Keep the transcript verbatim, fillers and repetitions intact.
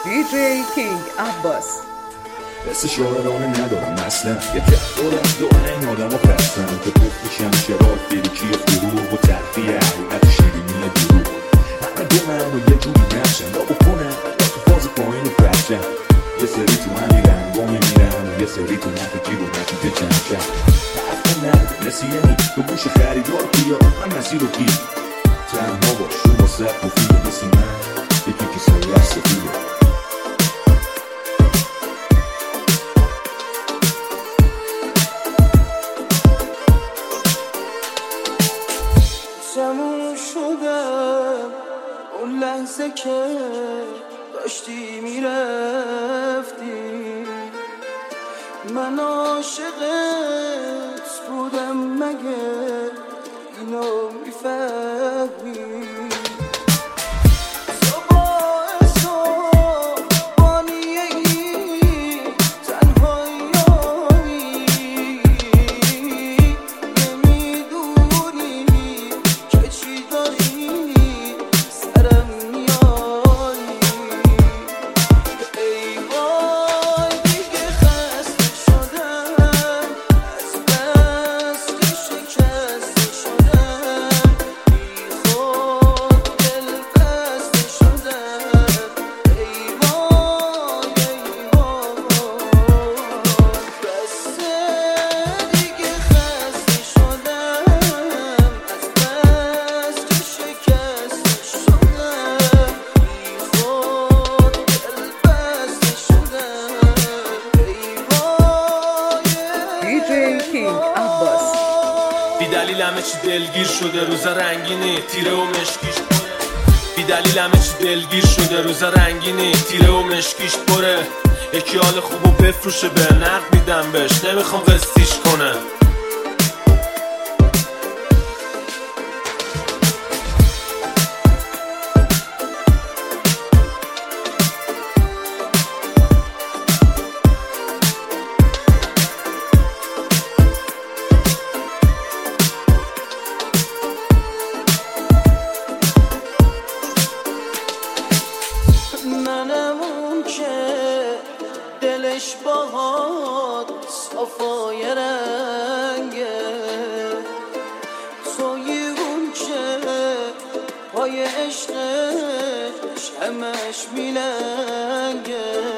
دی جی کینگ عباس. حس شاعرانه ندارم اصلا، یه تفکرم داره این آدم ها خستن که پفتشم شرار فریکی فروغ و تلخی حقیقت شیرینی دروغ. همه دونم و یه جوری نشن یا بکنم یا تو فاز پایین پرشن. یه سری تو همین رنگا میمیرن و یه سری تو نفتی رو نتیجه چندشن. حرف نده مثل یعنی تو گوش خریدار بیا من مسیر رو گیر تنها باش رو با سب مفیده مثل من یکی که سایه سفیده. تموم شدم اون لحظه که داشتی میرفتی، من عاشقت بودم مگه اینو میفهمی؟ بی دلیل همه چی دلگیر شده روزا رنگینه تیره و مشکیش پره. بی دلیل همه چی دلگیر شده روزا رنگینه تیره و مشکیش پره. یکی حال خوبو بفروشه به نقد میدم بهش نمیخوام قسطیش کنه. منم اون که دلش باهات صفای رنگه، توی اون که پای عشقش همش میلنگه.